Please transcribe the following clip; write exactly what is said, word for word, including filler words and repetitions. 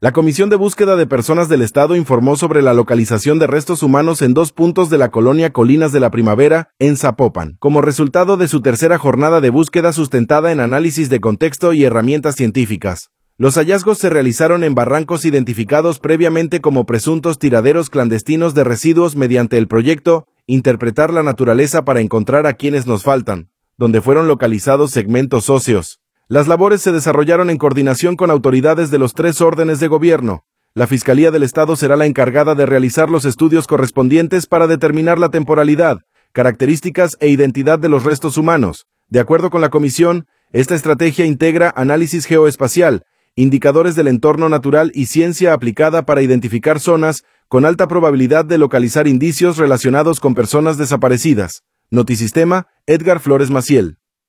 La Comisión de Búsqueda de Personas del Estado informó sobre la localización de restos humanos en dos puntos de la colonia Colinas de la Primavera, en Zapopan, como resultado de su tercera jornada de búsqueda sustentada en análisis de contexto y herramientas científicas. Los hallazgos se realizaron en barrancos identificados previamente como presuntos tiraderos clandestinos de residuos mediante el proyecto Interpretar la naturaleza para encontrar a quienes nos faltan, donde fueron localizados segmentos óseos. Las labores se desarrollaron en coordinación con autoridades de los tres órdenes de gobierno. La Fiscalía del Estado será la encargada de realizar los estudios correspondientes para determinar la temporalidad, características e identidad de los restos humanos. De acuerdo con la comisión, esta estrategia integra análisis geoespacial, indicadores del entorno natural y ciencia aplicada para identificar zonas con alta probabilidad de localizar indicios relacionados con personas desaparecidas. Notisistema, Edgar Flores Maciel.